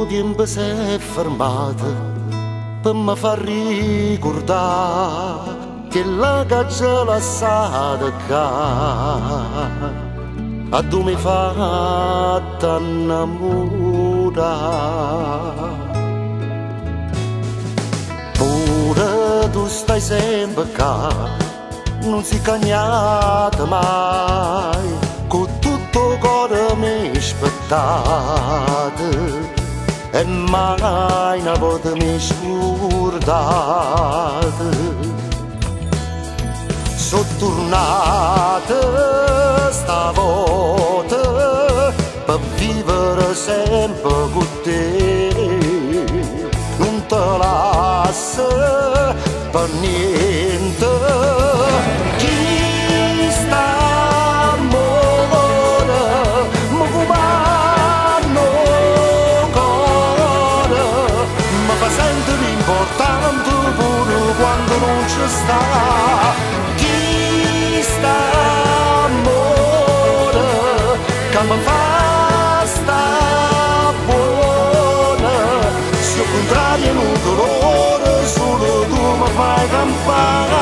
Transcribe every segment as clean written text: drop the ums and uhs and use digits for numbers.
tempo si è fermato per mi far ricordare che la caccia lasciata qua a tu mi fatta innamorare. Pure tu stai sempre qua, non si cagnata mai, con tutto cuore mi aspettate e mai una volta mi scordate. Sono tornata stavolta per vivere sempre con te, non te lascio per niente. Chi sta amore mi comando cuore, mi fa sentire importante pure quando non ci sta. Chi sta amore che mi fa sta buona, se al contrario è un dolore solo tu mi fai campare.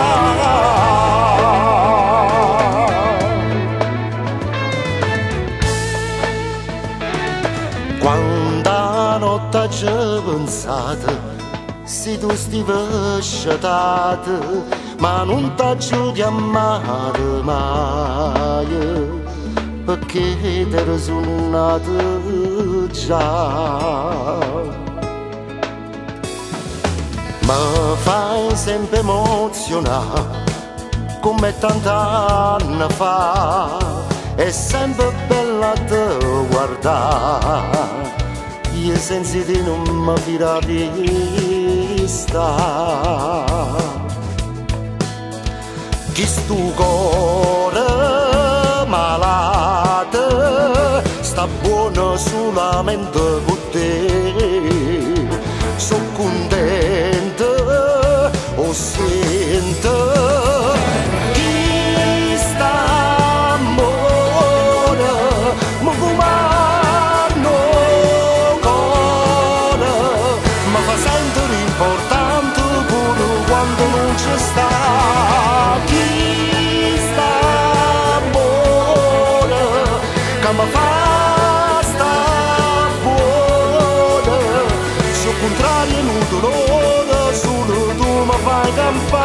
Quando la notte ci ho pensato, se tu stai sciatata, ma non t'ho chiamato mai, perché t'ero suonato già. Mi fai sempre emozionare, come tant'anni fa, è sempre bella da guardare, io senza di non mi fila vista. Chi sto cuore malato sta buono solamente con te, sono contento, o sento. Chi sta amore mi comando cuore, mi fa sentire importante pure quando non ci sta. Ma fa sta buona, se al contrario è un dolore, solo tu mi fai campare.